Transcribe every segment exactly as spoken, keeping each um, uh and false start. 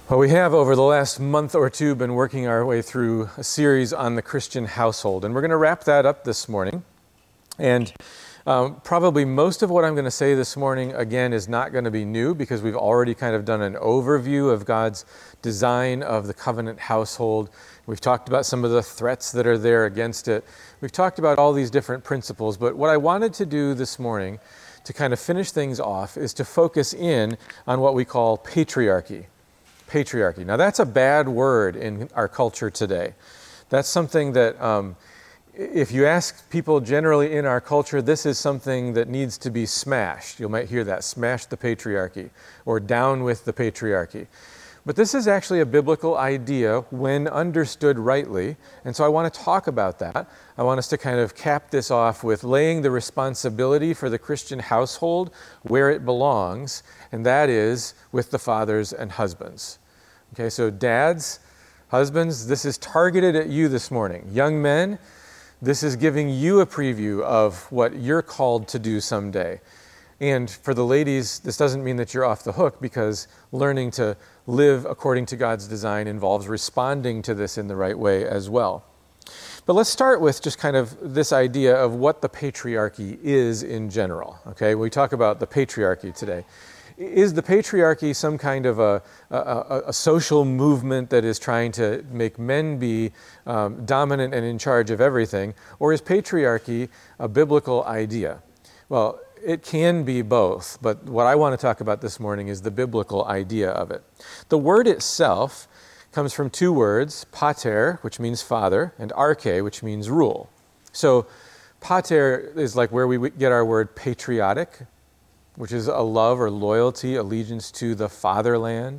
Well, we have over the last month or two been working our way through a series on the Christian household, and we're going to wrap that up this morning. And um, probably most of what I'm going to say this morning, again, is not going to be new because we've already kind of done an overview of God's design of the covenant household. We've talked about some of the threats that are there against it. We've talked about all these different principles, but what I wanted to do this morning to kind of finish things off is to focus in on what we call patriarchy. Patriarchy. Now, that's a bad word in our culture today. That's something that, um, if you ask people generally in our culture, this is something that needs to be smashed. You might hear that, smash the patriarchy, or down with the patriarchy. But this is actually a biblical idea when understood rightly, and so I want to talk about that. I want us to kind of cap this off with laying the responsibility for the Christian household where it belongs, and that is with the fathers and husbands. Okay, so dads, husbands, this is targeted at you this morning. Young men, this is giving you a preview of what you're called to do someday. And for the ladies, this doesn't mean that you're off the hook, because learning to live according to God's design involves responding to this in the right way as well. But let's start with just kind of this idea of what the patriarchy is in general. Okay, we talk about the patriarchy today. Is the patriarchy some kind of a, a, a social movement that is trying to make men be um, dominant and in charge of everything? Or is patriarchy a biblical idea? Well, it can be both, but what I want to talk about this morning is the biblical idea of it. The word itself comes from two words, pater, which means father, and arche, which means rule. So pater is like where we get our word patriotic, which is a love or loyalty, allegiance to the fatherland.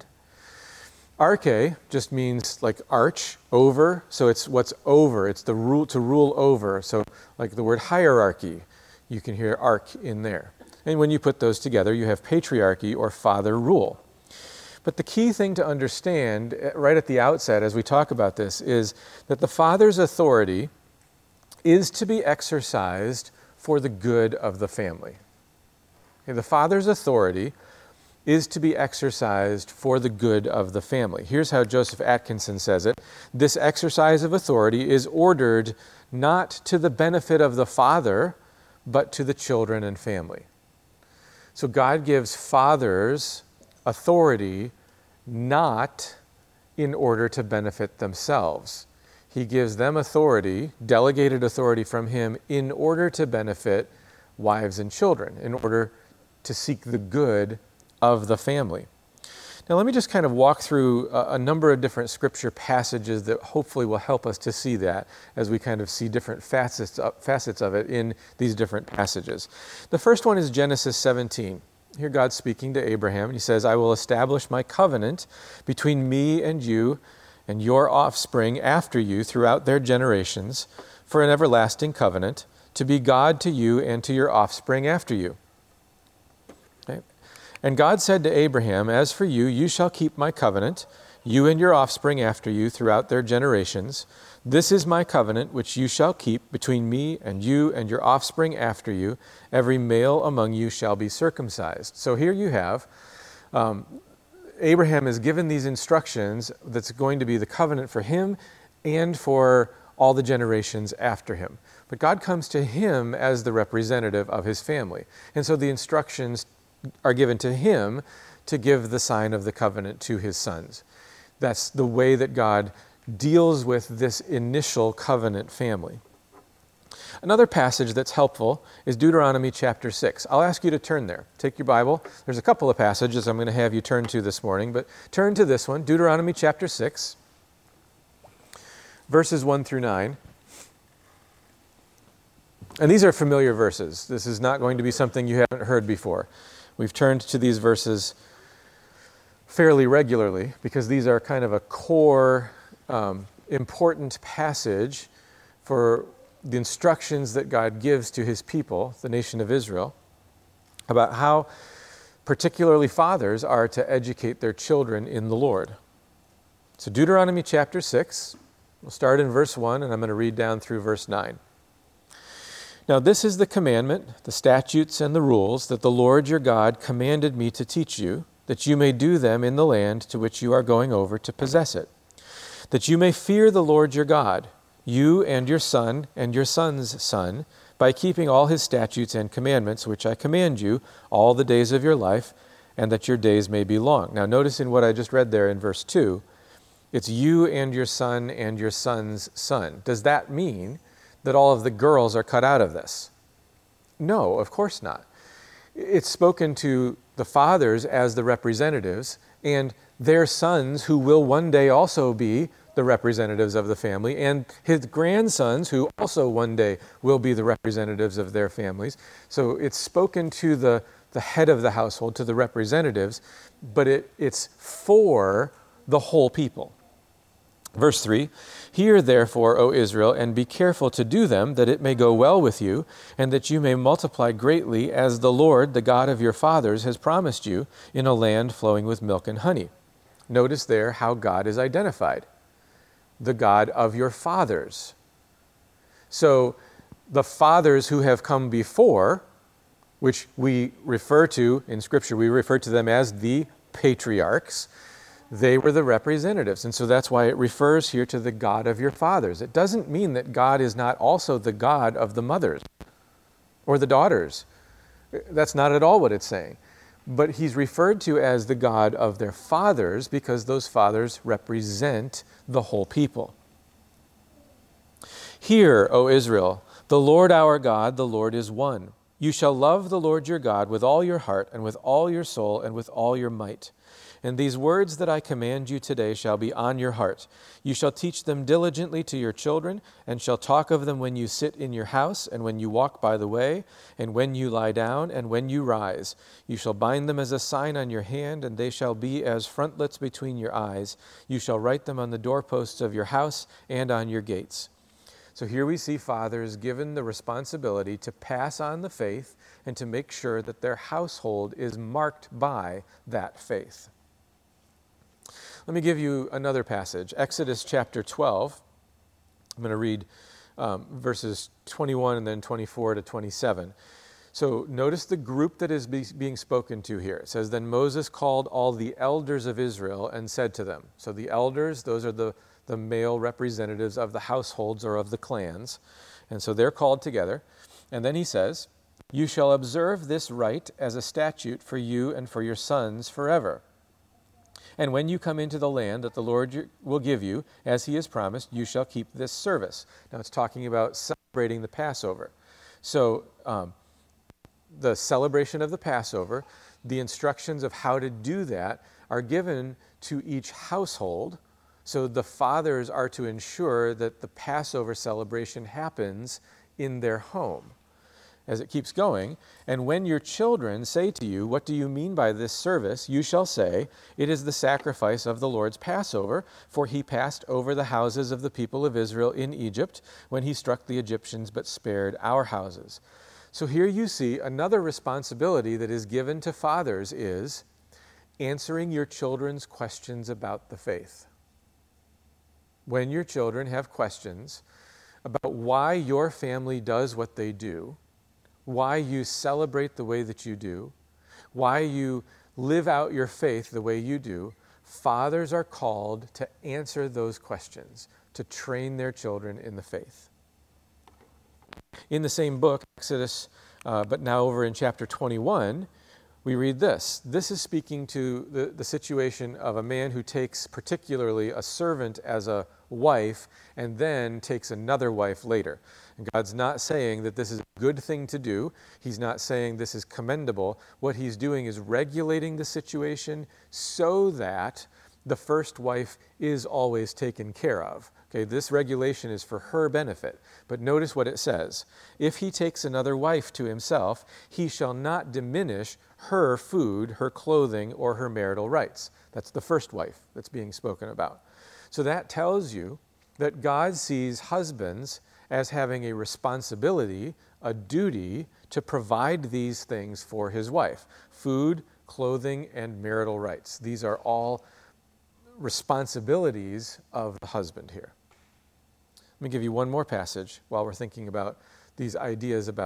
Arche just means like arch, over, so it's what's over, it's the rule, to rule over. So like the word hierarchy, you can hear arch in there. And when you put those together, you have patriarchy or father rule. But the key thing to understand right at the outset as we talk about this is that the father's authority is to be exercised for the good of the family. Okay, the father's authority is to be exercised for the good of the family. Here's how Joseph Atkinson says it. This exercise of authority is ordered not to the benefit of the father, but to the children and family. So God gives fathers authority not in order to benefit themselves. He gives them authority, delegated authority from him, in order to benefit wives and children, in order to seek the good of the family. Now, let me just kind of walk through a, a number of different scripture passages that hopefully will help us to see that as we kind of see different facets, uh, facets of it in these different passages. The first one is Genesis seventeen. Here God's speaking to Abraham, and he says, I will establish my covenant between me and you and your offspring after you throughout their generations for an everlasting covenant, to be God to you and to your offspring after you. And God said to Abraham, as for you, you shall keep my covenant, you and your offspring after you throughout their generations. This is my covenant which you shall keep between me and you and your offspring after you. Every male among you shall be circumcised. So here you have, um, Abraham is given these instructions that's going to be the covenant for him and for all the generations after him. But God comes to him as the representative of his family. And so the instructions are given to him to give the sign of the covenant to his sons. That's the way that God deals with this initial covenant family. Another passage that's helpful is Deuteronomy chapter six. I'll ask you to turn there. Take your Bible. There's a couple of passages I'm going to have you turn to this morning, but turn to this one, Deuteronomy chapter six, verses one through nine. And these are familiar verses. This is not going to be something you haven't heard before. We've turned to these verses fairly regularly because these are kind of a core, um, important passage for the instructions that God gives to his people, the nation of Israel, about how particularly fathers are to educate their children in the Lord. So Deuteronomy chapter six, we'll start in verse one, and I'm going to read down through verse nine. Now this is the commandment, the statutes and the rules that the Lord your God commanded me to teach you, that you may do them in the land to which you are going over to possess it, that you may fear the Lord your God, you and your son and your son's son, by keeping all his statutes and commandments, which I command you all the days of your life, and that your days may be long. Now notice in what I just read there in verse two, it's you and your son and your son's son. Does that mean that all of the girls are cut out of this? No, of course not. It's spoken to the fathers as the representatives and their sons who will one day also be the representatives of the family, and his grandsons who also one day will be the representatives of their families. So it's spoken to the, the head of the household, to the representatives, but it, it's for the whole people. Verse three, hear therefore, O Israel, and be careful to do them, that it may go well with you, and that you may multiply greatly, as the Lord, the God of your fathers, has promised you, in a land flowing with milk and honey. Notice there how God is identified. The God of your fathers. So the fathers who have come before, which we refer to in Scripture, we refer to them as the patriarchs, they were the representatives. And so that's why it refers here to the God of your fathers. It doesn't mean that God is not also the God of the mothers or the daughters. That's not at all what it's saying. But he's referred to as the God of their fathers because those fathers represent the whole people. Hear, O Israel, the Lord our God, the Lord is one. You shall love the Lord your God with all your heart and with all your soul and with all your might. And these words that I command you today shall be on your heart. You shall teach them diligently to your children, and shall talk of them when you sit in your house, and when you walk by the way, and when you lie down, and when you rise. You shall bind them as a sign on your hand, and they shall be as frontlets between your eyes. You shall write them on the doorposts of your house and on your gates. So here we see fathers given the responsibility to pass on the faith and to make sure that their household is marked by that faith. Let me give you another passage, Exodus chapter twelve. I'm going to read um, verses twenty-one and then twenty-four to twenty-seven. So notice the group that is be, being spoken to here. It says, then Moses called all the elders of Israel and said to them. So the elders, those are the, the male representatives of the households or of the clans. And so they're called together. And then he says, you shall observe this rite as a statute for you and for your sons forever. And when you come into the land that the Lord will give you, as he has promised, you shall keep this service. Now it's talking about celebrating the Passover. So um, the celebration of the Passover, the instructions of how to do that are given to each household. So the fathers are to ensure that the Passover celebration happens in their home. As it keeps going, and when your children say to you, what do you mean by this service? You shall say, it is the sacrifice of the Lord's Passover, for he passed over the houses of the people of Israel in Egypt when he struck the Egyptians but spared our houses. So here you see another responsibility that is given to fathers is answering your children's questions about the faith. When your children have questions about why your family does what they do, why you celebrate the way that you do, why you live out your faith the way you do, fathers are called to answer those questions, to train their children in the faith. In the same book, Exodus, uh, but now over in chapter twenty-one, we read this. This is speaking to the, the situation of a man who takes particularly a servant as a wife and then takes another wife later. And God's not saying that this is a good thing to do. He's not saying this is commendable. What he's doing is regulating the situation so that the first wife is always taken care of. Okay, this regulation is for her benefit. But notice what it says. If he takes another wife to himself, he shall not diminish her food, her clothing, or her marital rights. That's the first wife that's being spoken about. So that tells you that God sees husbands as having a responsibility, a duty to provide these things for his wife. Food, clothing, and marital rights. These are all responsibilities of the husband here. Let me give you one more passage while we're thinking about these ideas about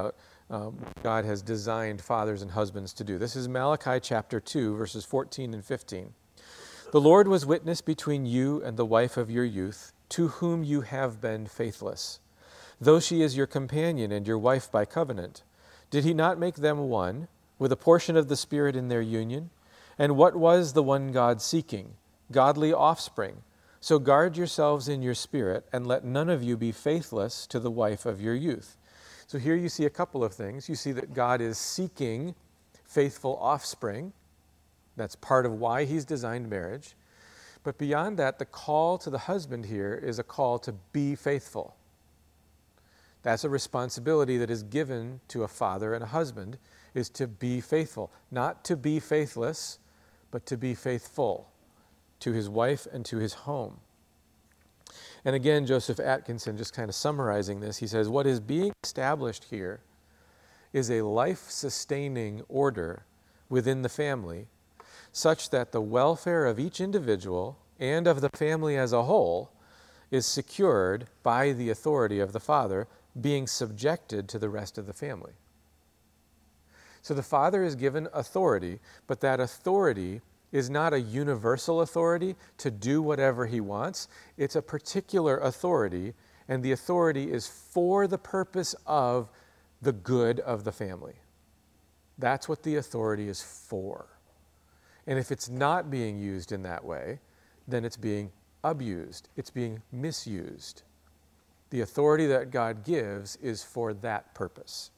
um, God has designed fathers and husbands to do. This is Malachi chapter two, verses fourteen and fifteen. The Lord was witness between you and the wife of your youth, to whom you have been faithless, though she is your companion and your wife by covenant. Did he not make them one, with a portion of the Spirit in their union? And what was the one God seeking? Godly offspring. So guard yourselves in your spirit, and let none of you be faithless to the wife of your youth. So here you see a couple of things. You see that God is seeking faithful offspring. That's part of why he's designed marriage. But beyond that, the call to the husband here is a call to be faithful. That's a responsibility that is given to a father and a husband, is to be faithful. Not to be faithless, but to be faithful to his wife and to his home. And again, Joseph Atkinson, just kind of summarizing this, he says, what is being established here is a life-sustaining order within the family, such that the welfare of each individual and of the family as a whole is secured by the authority of the father being subjected to the rest of the family. So the father is given authority, but that authority is not a universal authority to do whatever he wants. It's a particular authority, and the authority is for the purpose of the good of the family. That's what the authority is for. And if it's not being used in that way, then it's being abused. It's being misused. The authority that God gives is for that purpose.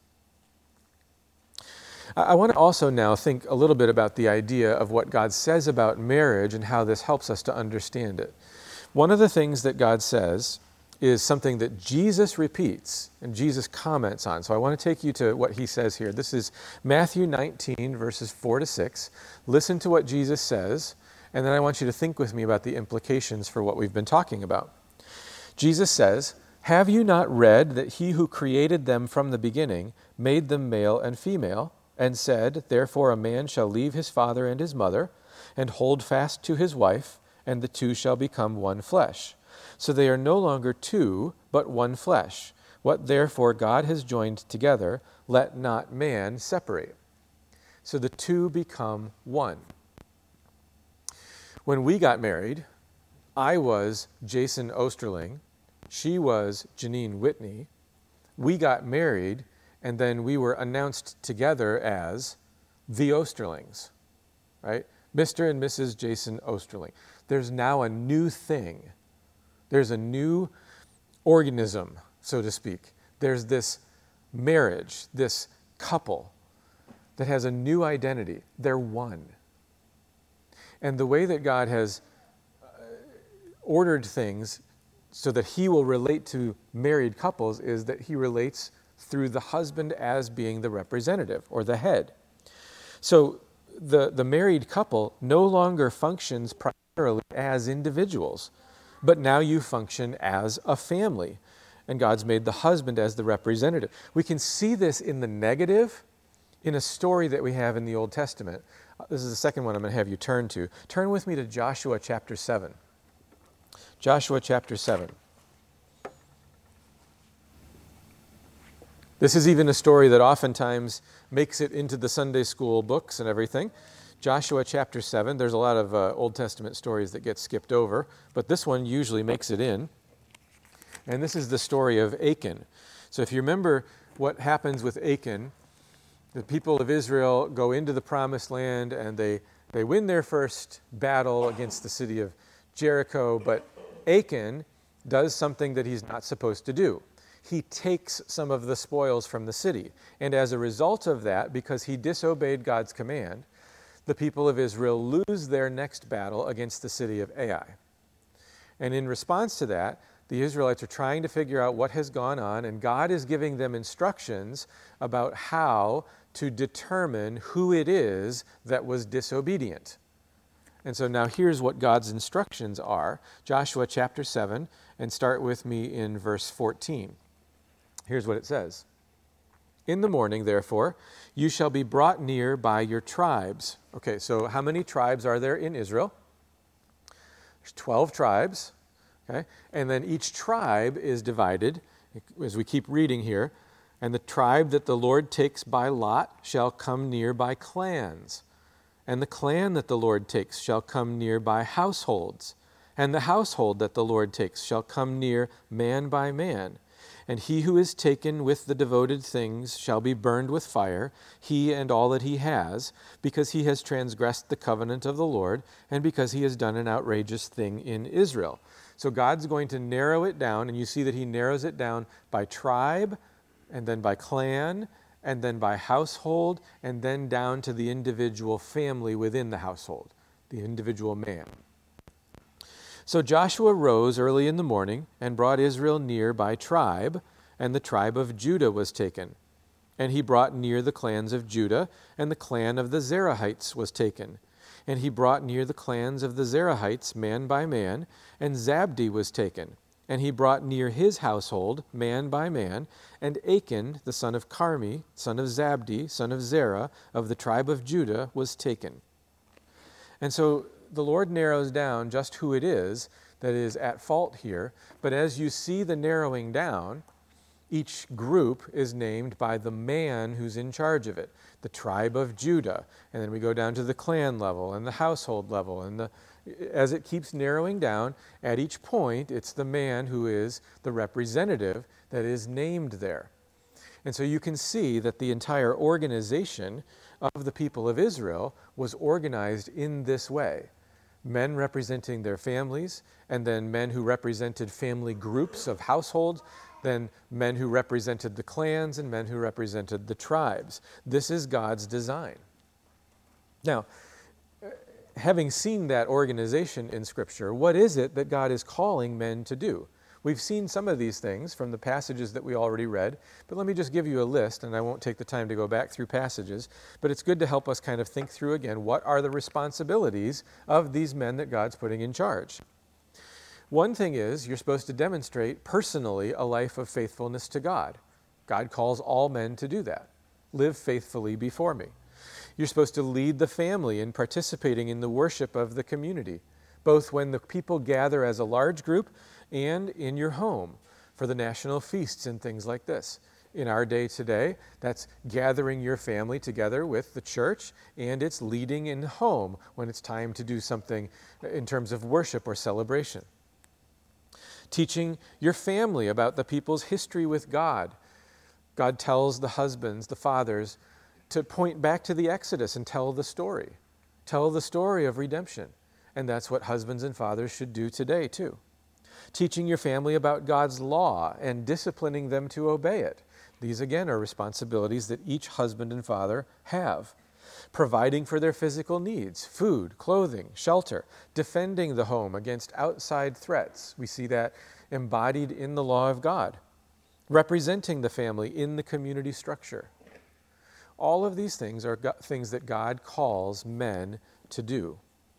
I want to also now think a little bit about the idea of what God says about marriage and how this helps us to understand it. One of the things that God says is something that Jesus repeats and Jesus comments on. So I want to take you to what he says here. This is Matthew nineteen, verses four to six. Listen to what Jesus says, and then I want you to think with me about the implications for what we've been talking about. Jesus says, "Have you not read that he who created them from the beginning made them male and female, and said, therefore a man shall leave his father and his mother, and hold fast to his wife, and the two shall become one flesh. So they are no longer two, but one flesh. What therefore God has joined together, let not man separate." So the two become one. When we got married, I was Jason Osterling. She was Janine Whitney. We got married, and then we were announced together as the Osterlings, right? Mister and Missus Jason Osterling. There's now a new thing. There's a new organism, so to speak. There's this marriage, this couple that has a new identity. They're one. And the way that God has ordered things so that he will relate to married couples is that he relates through the husband as being the representative or the head. So the, the married couple no longer functions primarily as individuals, but now you function as a family. And God's made the husband as the representative. We can see this in the negative in a story that we have in the Old Testament. This is the second one I'm going to have you turn to. Turn with me to Joshua chapter seven. Joshua chapter seven. This is even a story that oftentimes makes it into the Sunday school books and everything. Joshua chapter seven, there's a lot of uh, Old Testament stories that get skipped over, but this one usually makes it in. And this is the story of Achan. So if you remember what happens with Achan, the people of Israel go into the promised land and they, they win their first battle against the city of Jericho, but Achan does something that he's not supposed to do. He takes some of the spoils from the city. And as a result of that, because he disobeyed God's command, the people of Israel lose their next battle against the city of Ai. And in response to that, the Israelites are trying to figure out what has gone on, and God is giving them instructions about how to determine who it is that was disobedient. And so now here's what God's instructions are. Joshua chapter seven, and start with me in verse fourteen. Here's what it says. "In the morning, therefore, you shall be brought near by your tribes." Okay, so how many tribes are there in Israel? There's twelve tribes. Okay, and then each tribe is divided, as we keep reading here, And the tribe that the Lord takes by lot shall come near by clans. And the clan that the Lord takes shall come near by households. And the household that the Lord takes shall come near man by man. And he who is taken with the devoted things shall be burned with fire, he and all that he has, because he has transgressed the covenant of the Lord, and because he has done an outrageous thing in Israel. So God's going to narrow it down, and you see that he narrows it down by tribe, and then by clan, and then by household, and then down to the individual family within the household, the individual man. So Joshua rose early in the morning and brought Israel near by tribe, and the tribe of Judah was taken. And he brought near the clans of Judah, and the clan of the Zerahites was taken. And he brought near the clans of the Zerahites man by man, and Zabdi was taken. And he brought near his household man by man, and Achan, the son of Carmi, son of Zabdi, son of Zerah, of the tribe of Judah, was taken. And so the Lord narrows down just who it is that is at fault here, but as you see the narrowing down, each group is named by the man who's in charge of it, the tribe of Judah, and then we go down to the clan level and the household level, and the, as it keeps narrowing down, at each point it's the man who is the representative that is named there. And so you can see that the entire organization of the people of Israel was organized in this way. Men representing their families, and then men who represented family groups of households, then men who represented the clans, and men who represented the tribes. This is God's design. Now, having seen that organization in Scripture, what is it that God is calling men to do? We've seen some of these things from the passages that we already read, but let me just give you a list, and I won't take the time to go back through passages, but it's good to help us kind of think through again, what are the responsibilities of these men that God's putting in charge? One thing is, you're supposed to demonstrate personally a life of faithfulness to God. God calls all men to do that. Live faithfully before me. You're supposed to lead the family in participating in the worship of the community, both when the people gather as a large group and in your home for the national feasts and things like this. In our day today, that's gathering your family together with the church, and it's leading in home when it's time to do something in terms of worship or celebration. Teaching your family about the people's history with God. God tells the husbands, the fathers, to point back to the Exodus and tell the story. Tell the story of redemption. And that's what husbands and fathers should do today, too. Teaching your family about God's law and disciplining them to obey it. These, again, are responsibilities that each husband and father have. Providing for their physical needs, food, clothing, shelter, defending the home against outside threats. We see that embodied in the law of God. Representing the family in the community structure. All of these things are go- things that God calls men to do.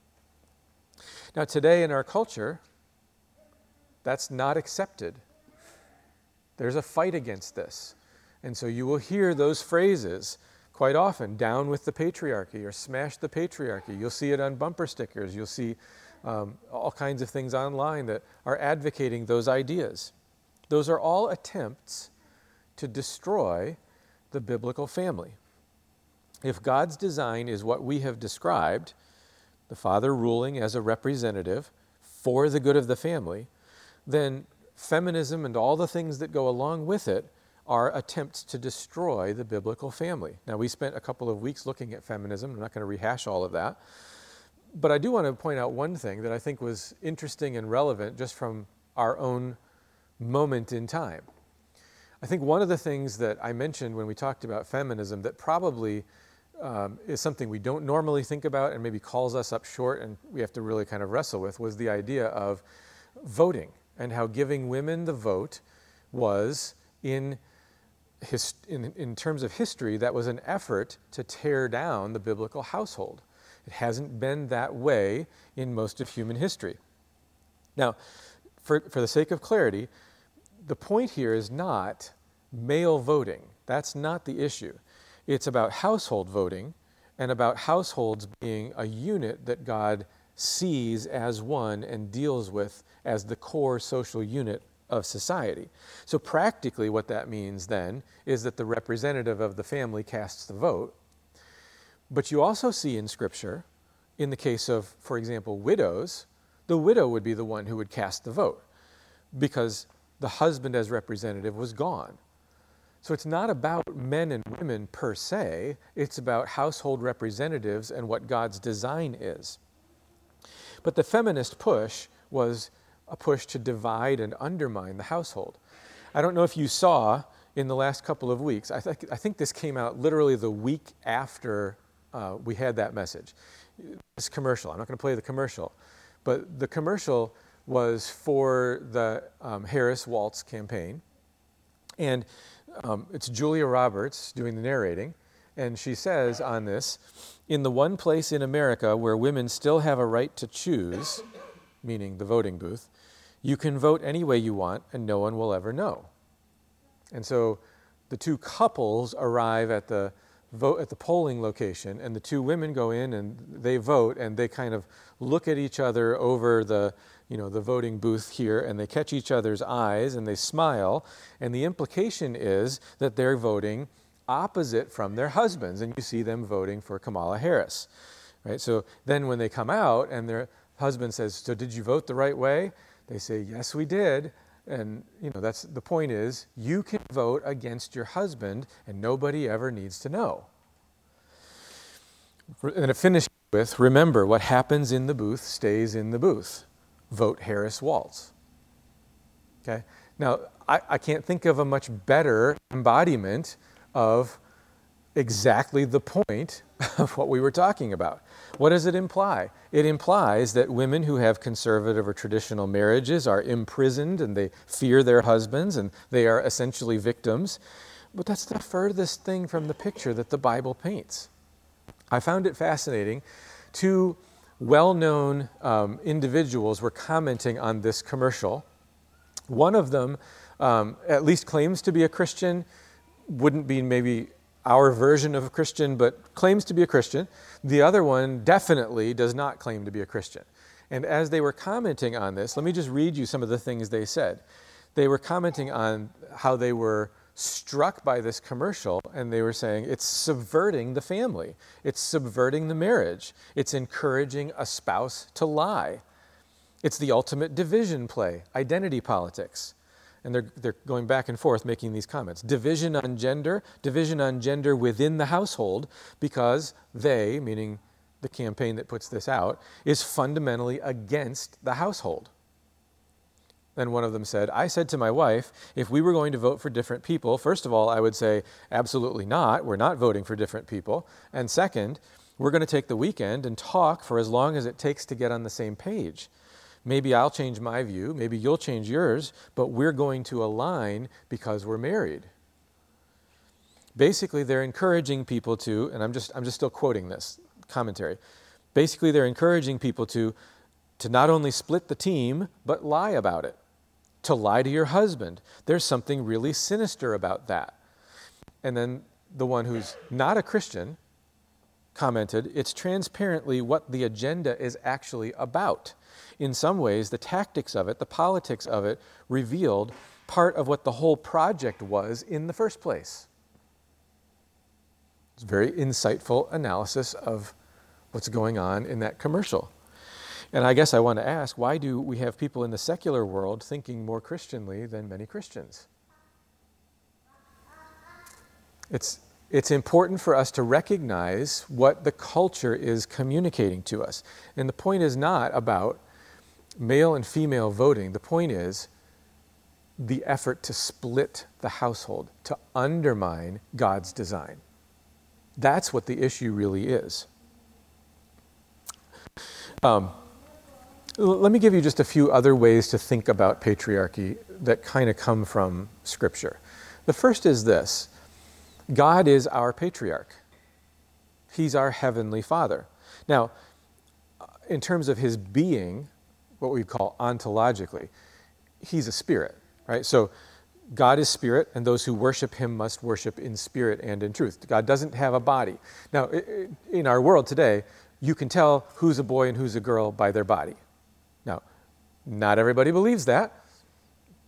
Now, today in our culture, that's not accepted. There's a fight against this. And so you will hear those phrases quite often, down with the patriarchy or smash the patriarchy. You'll see it on bumper stickers. You'll see um, all kinds of things online that are advocating those ideas. Those are all attempts to destroy the biblical family. If God's design is what we have described, the father ruling as a representative for the good of the family, then feminism and all the things that go along with it are attempts to destroy the biblical family. Now, we spent a couple of weeks looking at feminism. I'm not going to rehash all of that. But I do want to point out one thing that I think was interesting and relevant just from our own moment in time. I think one of the things that I mentioned when we talked about feminism that probably um, is something we don't normally think about and maybe calls us up short and we have to really kind of wrestle with was the idea of voting and how giving women the vote was in His, in, in terms of history, that was an effort to tear down the biblical household. It hasn't been that way in most of human history. Now, for, for the sake of clarity, the point here is not male voting. That's not the issue. It's about household voting and about households being a unit that God sees as one and deals with as the core social unit of society. So practically what that means then is that the representative of the family casts the vote. But you also see in Scripture, in the case of, for example, widows, the widow would be the one who would cast the vote because the husband as representative was gone. So it's not about men and women per se, it's about household representatives and what God's design is. But the feminist push was a push to divide and undermine the household. I don't know if you saw in the last couple of weeks, I, th- I think this came out literally the week after uh, we had that message. This commercial, I'm not going to play the commercial, but the commercial was for the um, Harris Waltz campaign. And um, it's Julia Roberts doing the narrating. And she says on this, in the one place in America where women still have a right to choose, meaning the voting booth, you can vote any way you want and no one will ever know. And so the two couples arrive at the vote at the polling location, and the two women go in and they vote, and they kind of look at each other over the, you know, the voting booth here, and they catch each other's eyes and they smile, and the implication is that they're voting opposite from their husbands, and you see them voting for Kamala Harris, right? So then when they come out and their husband says, "So did you vote the right way?" They say, "Yes, we did." And, you know, that's the point is, you can vote against your husband and nobody ever needs to know. And it finishes with, remember, what happens in the booth stays in the booth. Vote Harris Waltz. Okay? Now, I, I can't think of a much better embodiment of exactly the point of what we were talking about. What does it imply? It implies that women who have conservative or traditional marriages are imprisoned and they fear their husbands and they are essentially victims. But that's the furthest thing from the picture that the Bible paints. I found it fascinating. Two well-known um, individuals were commenting on this commercial. One of them um, at least claims to be a Christian, wouldn't be maybe our version of a Christian, but claims to be a Christian. The other one definitely does not claim to be a Christian. And as they were commenting on this, let me just read you some of the things they said. They were commenting on how they were struck by this commercial, and they were saying it's subverting the family. It's subverting the marriage. It's encouraging a spouse to lie. It's the ultimate division play, identity politics. And they're, they're going back and forth making these comments. Division on gender, division on gender within the household, because they, meaning the campaign that puts this out, is fundamentally against the household. Then one of them said, I said to my wife, if we were going to vote for different people, first of all, I would say, absolutely not. We're not voting for different people. And second, we're going to take the weekend and talk for as long as it takes to get on the same page. Maybe I'll change my view, maybe you'll change yours, but we're going to align because we're married. Basically, they're encouraging people to, and I'm just I'm just still quoting this commentary. Basically, they're encouraging people to to not only split the team, but lie about it. To lie to your husband. There's something really sinister about that. And then the one who's not a Christian commented, it's transparently what the agenda is actually about. In some ways, the tactics of it, the politics of it, revealed part of what the whole project was in the first place. It's a very insightful analysis of what's going on in that commercial. And I guess I want to ask, why do we have people in the secular world thinking more Christianly than many Christians? It's It's important for us to recognize what the culture is communicating to us. And the point is not about male and female voting. The point is the effort to split the household, to undermine God's design. That's what the issue really is. Um, l- let me give you just a few other ways to think about patriarchy that kind of come from Scripture. The first is this. God is our patriarch. He's our heavenly Father. Now, in terms of his being, what we call ontologically, he's a spirit, right? So God is spirit, and those who worship him must worship in spirit and in truth. God doesn't have a body. Now, in our world today, you can tell who's a boy and who's a girl by their body. Now, not everybody believes that,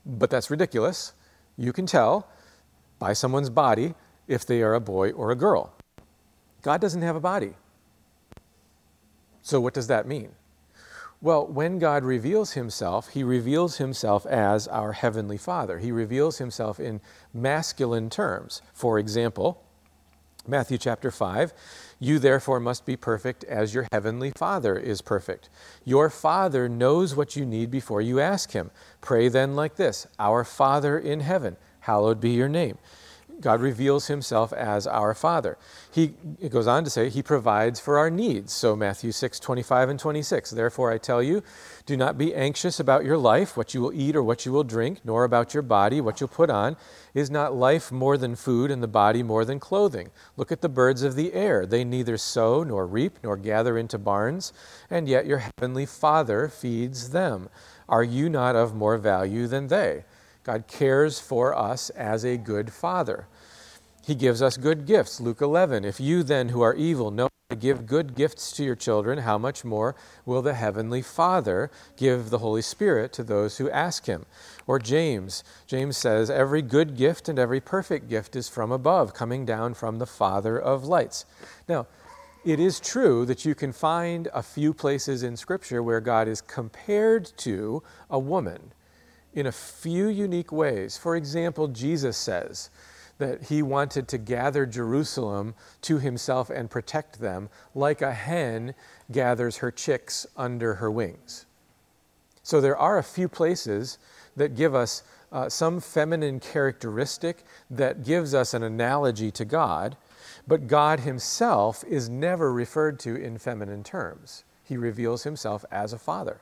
But that's ridiculous. You can tell by someone's body if they are a boy or a girl. God doesn't have a body. So what does that mean? Well, when God reveals himself, he reveals himself as our heavenly Father. He reveals himself in masculine terms. For example, Matthew chapter five, you therefore must be perfect as your heavenly Father is perfect. Your Father knows what you need before you ask him. Pray then like this, our Father in heaven, hallowed be your name. God reveals himself as our Father. He it goes on to say he provides for our needs. So Matthew six, twenty-five and twenty-six, therefore I tell you, do not be anxious about your life, what you will eat or what you will drink, nor about your body, what you'll put on. Is not life more than food and the body more than clothing? Look at the birds of the air. They neither sow nor reap nor gather into barns, and yet your heavenly Father feeds them. Are you not of more value than they? God cares for us as a good Father. He gives us good gifts. Luke eleven, if you then who are evil know how to give good gifts to your children, how much more will the Heavenly Father give the Holy Spirit to those who ask him? Or James, James says, every good gift and every perfect gift is from above, coming down from the Father of lights. Now, it is true that you can find a few places in Scripture where God is compared to a woman in a few unique ways. For example, Jesus says that he wanted to gather Jerusalem to himself and protect them like a hen gathers her chicks under her wings. So there are a few places that give us uh, some feminine characteristic that gives us an analogy to God, but God himself is never referred to in feminine terms. He reveals himself as a father.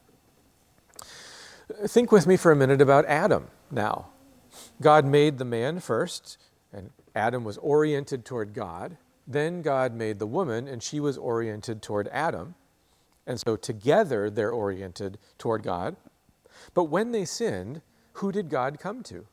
Think with me for a minute about Adam now. God made the man first, and Adam was oriented toward God. Then God made the woman, and she was oriented toward Adam. And so together they're oriented toward God. But when they sinned, who did God come to?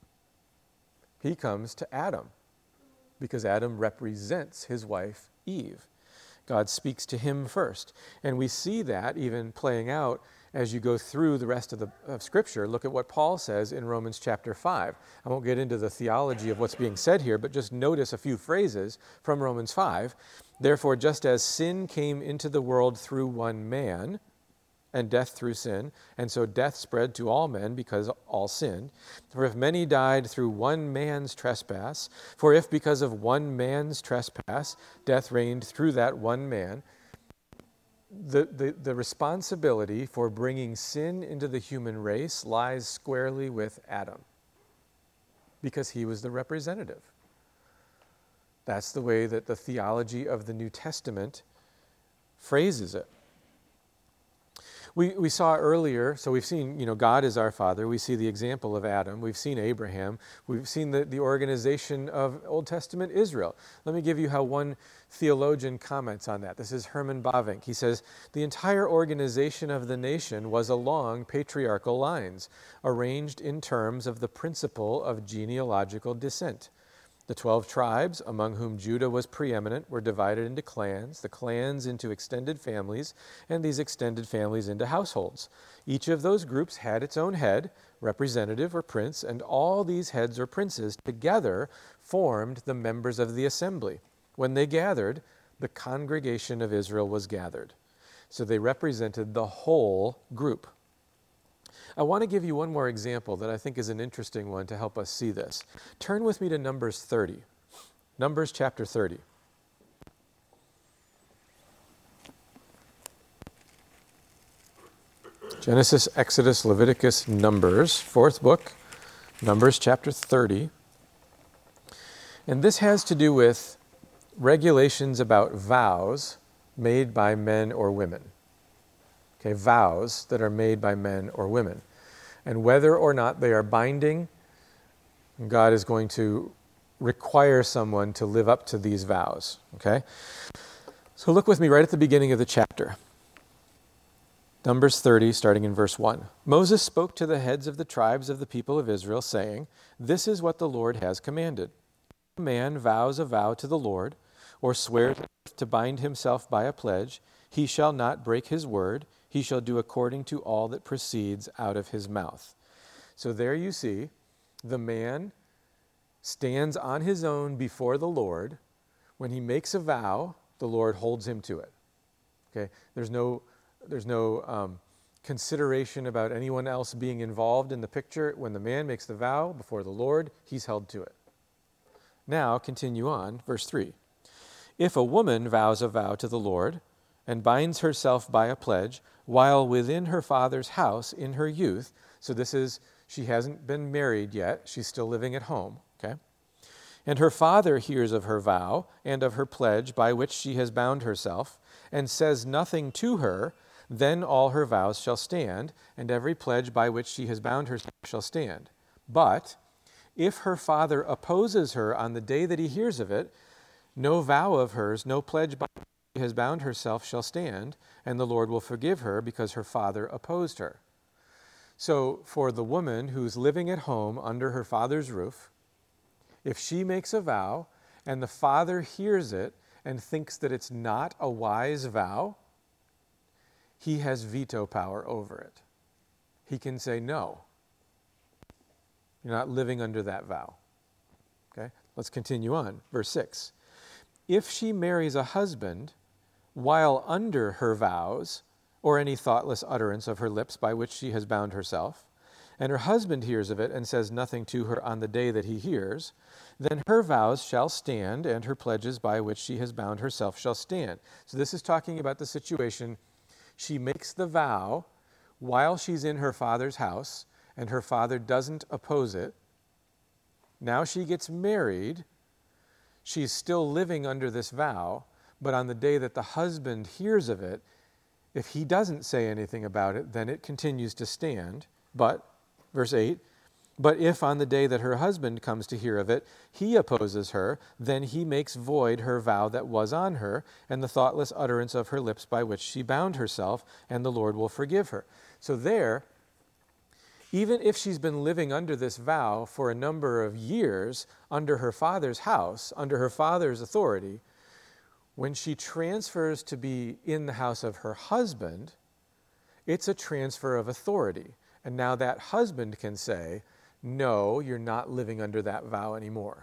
He comes to Adam, because Adam represents his wife, Eve. God speaks to him first. And we see that even playing out as you go through the rest of the of Scripture. Look at what Paul says in Romans chapter five. I won't get into the theology of what's being said here, but just notice a few phrases from Romans five. Therefore, just as sin came into the world through one man, and death through sin, and so death spread to all men because all sinned. For if many died through one man's trespass, for if because of one man's trespass death reigned through that one man, The, the, the responsibility for bringing sin into the human race lies squarely with Adam, because he was the representative. That's the way that the theology of the New Testament phrases it. We, we saw earlier, so we've seen, you know, God is our Father. We see the example of Adam. We've seen Abraham. We've seen the, the organization of Old Testament Israel. Let me give you how one theologian comments on that. This is Herman Bavinck. He says, the entire organization of the nation was along patriarchal lines, arranged in terms of the principle of genealogical descent. The twelve tribes, among whom Judah was preeminent, were divided into clans, the clans into extended families, and these extended families into households. Each of those groups had its own head, representative or prince, and all these heads or princes together formed the members of the assembly. When they gathered, the congregation of Israel was gathered. So they represented the whole group. I want to give you one more example that I think is an interesting one to help us see this. Turn with me to Numbers thirty. Numbers chapter thirty. Genesis, Exodus, Leviticus, Numbers, fourth book, Numbers chapter thirty. And this has to do with regulations about vows made by men or women. Okay, vows that are made by men or women. And whether or not they are binding, God is going to require someone to live up to these vows. Okay? So look with me right at the beginning of the chapter. Numbers thirty, starting in verse one. Moses spoke to the heads of the tribes of the people of Israel, saying, this is what the Lord has commanded. If a man vows a vow to the Lord, or swears to bind himself by a pledge, he shall not break his word. He shall do according to all that proceeds out of his mouth. So there you see, the man stands on his own before the Lord. When he makes a vow, the Lord holds him to it. Okay? There's no, there's no um, consideration about anyone else being involved in the picture. When the man makes the vow before the Lord, he's held to it. Now, continue on, verse three. If a woman vows a vow to the Lord and binds herself by a pledge while within her father's house in her youth, so this is, she hasn't been married yet, she's still living at home, okay? And her father hears of her vow and of her pledge by which she has bound herself, and says nothing to her, then all her vows shall stand, and every pledge by which she has bound herself shall stand. But if her father opposes her on the day that he hears of it, no vow of hers, no pledge by which she has bound herself shall stand, and the Lord will forgive her because her father opposed her. So for the woman who's living at home under her father's roof, if she makes a vow and the father hears it and thinks that it's not a wise vow, he has veto power over it. He can say, no, you're not living under that vow. Okay, let's continue on. Verse six. If she marries a husband while under her vows, or any thoughtless utterance of her lips by which she has bound herself, and her husband hears of it and says nothing to her on the day that he hears, then her vows shall stand, and her pledges by which she has bound herself shall stand. So this is talking about the situation. She makes the vow while she's in her father's house, and her father doesn't oppose it. Now she gets married. She's still living under this vow, but on the day that the husband hears of it, if he doesn't say anything about it, then it continues to stand. But, verse eight, but if on the day that her husband comes to hear of it, he opposes her, then he makes void her vow that was on her, and the thoughtless utterance of her lips by which she bound herself, and the Lord will forgive her. So there, even if she's been living under this vow for a number of years, under her father's house, under her father's authority, when she transfers to be in the house of her husband, it's a transfer of authority. And now that husband can say, no, you're not living under that vow anymore.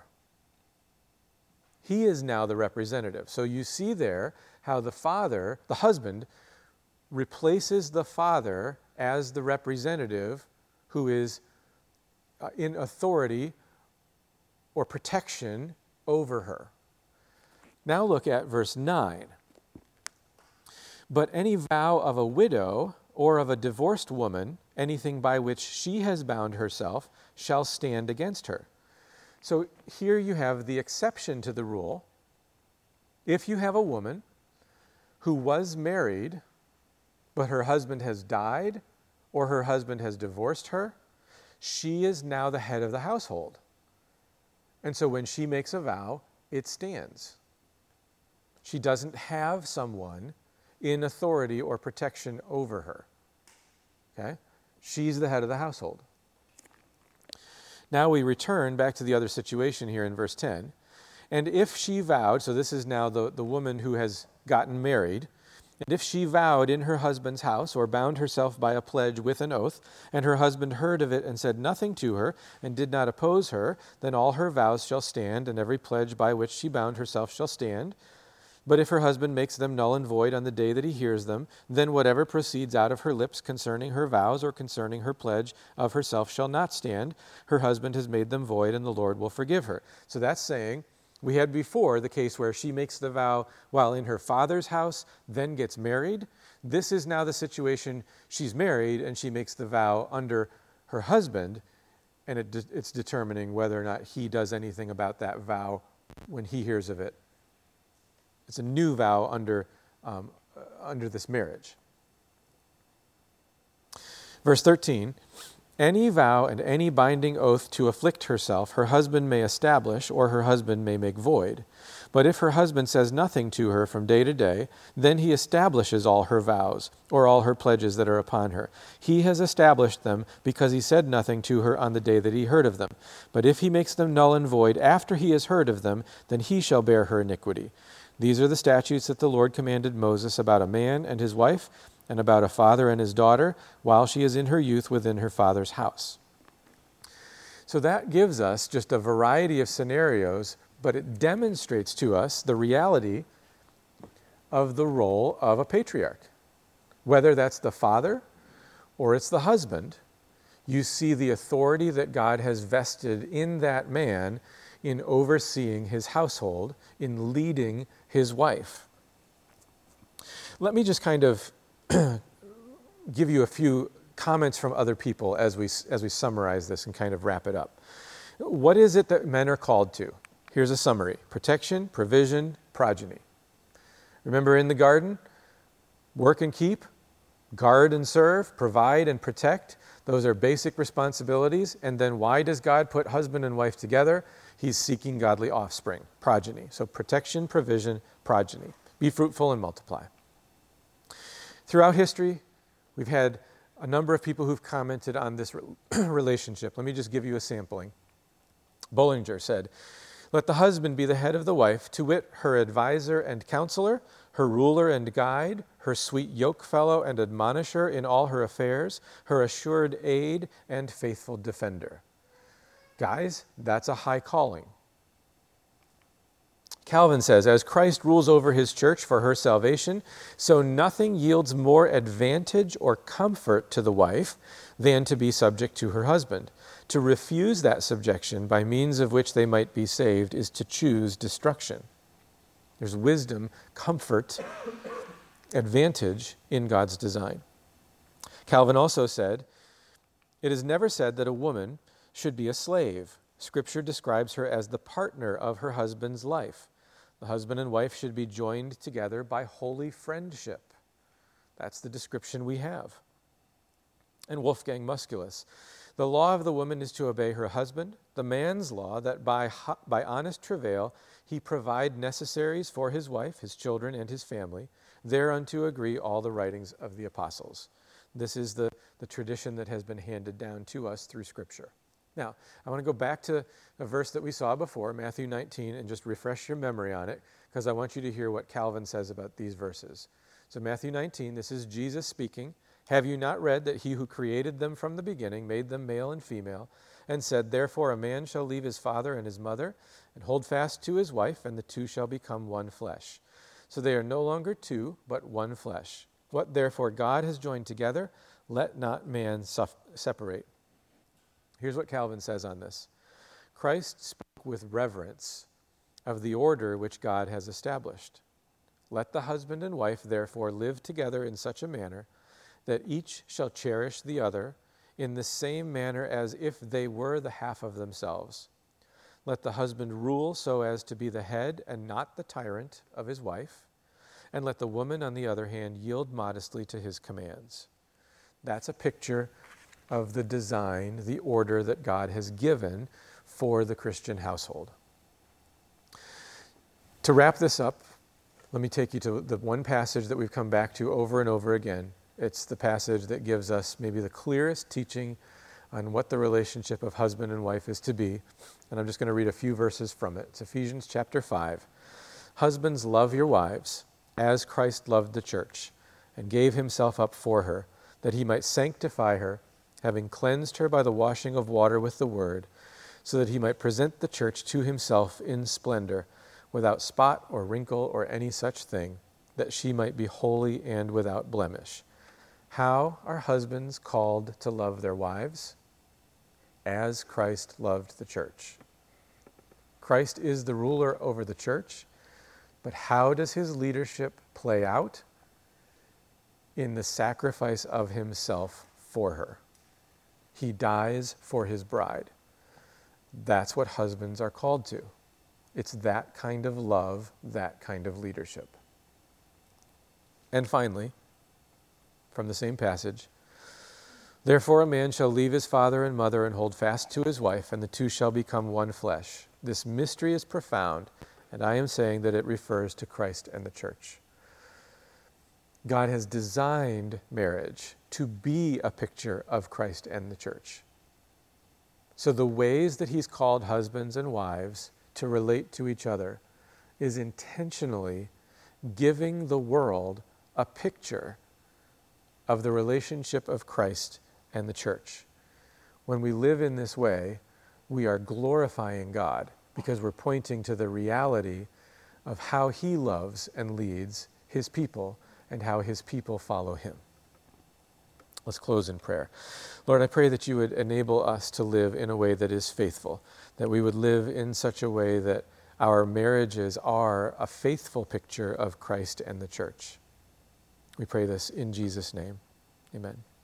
He is now the representative. So you see there how the father, the husband, replaces the father as the representative who is uh, in authority or protection over her. Now look at verse nine. But any vow of a widow or of a divorced woman, anything by which she has bound herself, shall stand against her. So here you have the exception to the rule. If you have a woman who was married, but her husband has died, or her husband has divorced her, she is now the head of the household. And so when she makes a vow, it stands. She doesn't have someone in authority or protection over her. Okay? She's the head of the household. Now we return back to the other situation here in verse ten. And if she vowed, so this is now the, the woman who has gotten married, and if she vowed in her husband's house or bound herself by a pledge with an oath, and her husband heard of it and said nothing to her and did not oppose her, then all her vows shall stand, and every pledge by which she bound herself shall stand. But if her husband makes them null and void on the day that he hears them, then whatever proceeds out of her lips concerning her vows or concerning her pledge of herself shall not stand. Her husband has made them void, and the Lord will forgive her. So that's saying, we had before the case where she makes the vow while in her father's house, then gets married. This is now the situation, she's married and she makes the vow under her husband, and it de- it's determining whether or not he does anything about that vow when he hears of it. It's a new vow under, um, uh, under this marriage. Verse thirteen, any vow and any binding oath to afflict herself, her husband may establish, or her husband may make void. But if her husband says nothing to her from day to day, then he establishes all her vows, or all her pledges that are upon her. He has established them because he said nothing to her on the day that he heard of them. But if he makes them null and void after he has heard of them, then he shall bear her iniquity. These are the statutes that the Lord commanded Moses about a man and his wife, and about a father and his daughter, while she is in her youth within her father's house. So that gives us just a variety of scenarios, but it demonstrates to us the reality of the role of a patriarch. Whether that's the father or it's the husband, you see the authority that God has vested in that man in overseeing his household, in leading his wife. Let me just kind of give you a few comments from other people as we as we summarize this and kind of wrap it up. What is it that men are called to? Here's a summary: protection, provision, progeny. Remember in the garden, work and keep, guard and serve, provide and protect. Those are basic responsibilities. And then why does God put husband and wife together? He's seeking godly offspring, progeny. So protection, provision, progeny. Be fruitful and multiply. Throughout history, we've had a number of people who've commented on this re- relationship. Let me just give you a sampling. Bollinger said, "Let the husband be the head of the wife, to wit, her advisor and counselor, her ruler and guide, her sweet yokefellow and admonisher in all her affairs, her assured aid and faithful defender." Guys, that's a high calling. Calvin says, "As Christ rules over his church for her salvation, so nothing yields more advantage or comfort to the wife than to be subject to her husband. To refuse that subjection by means of which they might be saved is to choose destruction." There's wisdom, comfort, advantage in God's design. Calvin also said, "It is never said that a woman should be a slave. Scripture describes her as the partner of her husband's life. The husband and wife should be joined together by holy friendship." That's the description we have. And Wolfgang Musculus, "The law of the woman is to obey her husband, the man's law that by, by honest travail he provide necessaries for his wife, his children, and his family. Thereunto agree all the writings of the apostles." This is the, the tradition that has been handed down to us through Scripture. Now, I want to go back to a verse that we saw before, Matthew nineteen, and just refresh your memory on it, because I want you to hear what Calvin says about these verses. So Matthew nineteen, this is Jesus speaking. "Have you not read that he who created them from the beginning made them male and female, and said, Therefore a man shall leave his father and his mother, and hold fast to his wife, and the two shall become one flesh. So they are no longer two, but one flesh. What therefore God has joined together, let not man suf- separate." Here's what Calvin says on this. Christ spoke with reverence of the order which God has established. "Let the husband and wife therefore live together in such a manner that each shall cherish the other in the same manner as if they were the half of themselves. Let the husband rule so as to be the head and not the tyrant of his wife, and let the woman, on the other hand, yield modestly to his commands." That's a picture of the design, the order that God has given for the Christian household. To wrap this up, let me take you to the one passage that we've come back to over and over again. It's the passage that gives us maybe the clearest teaching on what the relationship of husband and wife is to be. And I'm just going to read a few verses from it. It's Ephesians chapter five. "Husbands, love your wives, as Christ loved the church, and gave himself up for her, that he might sanctify her, having cleansed her by the washing of water with the word, so that he might present the church to himself in splendor, without spot or wrinkle or any such thing, that she might be holy and without blemish. How are husbands called to love their wives? As Christ loved the church." Christ is the ruler over the church, but how does his leadership play out? In the sacrifice of himself for her. He dies for his bride. That's what husbands are called to. It's that kind of love, that kind of leadership. And finally, from the same passage, "Therefore a man shall leave his father and mother and hold fast to his wife, and the two shall become one flesh." This mystery is profound, and I am saying that it refers to Christ and the church. God has designed marriage to be a picture of Christ and the church. So the ways that he's called husbands and wives to relate to each other is intentionally giving the world a picture of the relationship of Christ and the church. When we live in this way, we are glorifying God because we're pointing to the reality of how he loves and leads his people and how his people follow him. Let's close in prayer. Lord, I pray that you would enable us to live in a way that is faithful, that we would live in such a way that our marriages are a faithful picture of Christ and the church. We pray this in Jesus' name. Amen.